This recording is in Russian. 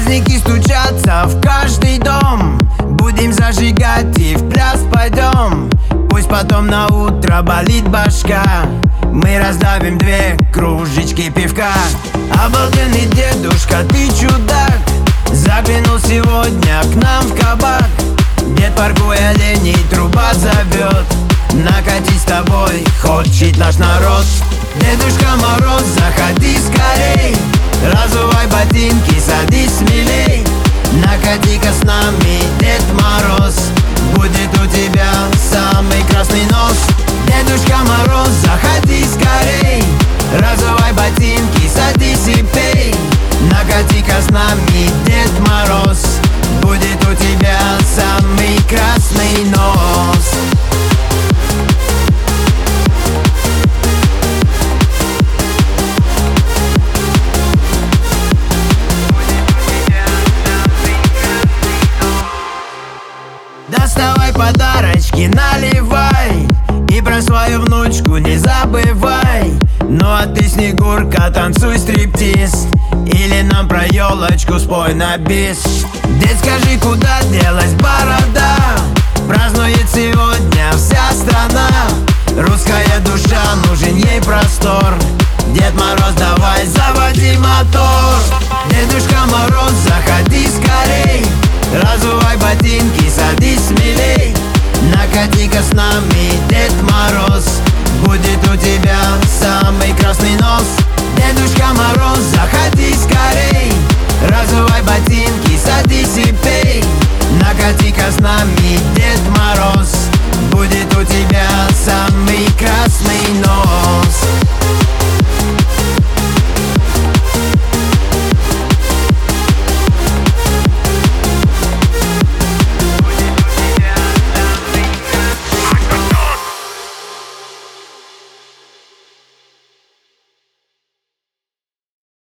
Праздники стучатся в каждый дом. Будем зажигать и в пляс пойдем. Пусть потом на утро болит башка, мы раздавим 2 кружечки пивка. Обалденный дедушка, ты чудак, заглянул сегодня к нам в кабак. Дед паркуя оленей, труба зовет, накатить с тобой хочет наш народ. Дедушка Мороз, заходи скорей, разувай ботинки, садись смелей. Накати-ка с нами, Дед Мороз, будет у тебя самый красный нос. Дедушка Мороз, заходи скорей, разувай ботинки, садись и пей. Накати-ка с нами, Дед Мороз, будет у тебя самый красный нос. Доставай подарочки, наливай, и про свою внучку не забывай. Ну а ты, Снегурка, танцуй стриптиз, или нам про елочку спой на бис. Дед, скажи, куда делась борода? Празднует сегодня вся страна. Русская душа, нужен ей простор. Дед Мороз, давай заводи мотор. Дедушка Мороз, заходи скорей, разувай ботинки, садись смелей. Накати-ка с нами, Дед Мороз, будет у тебя самый красный нос. Дедушка Мороз, заходи скорей, разувай ботинки, садись и пей. Накати-ка с нами, Дед Мороз,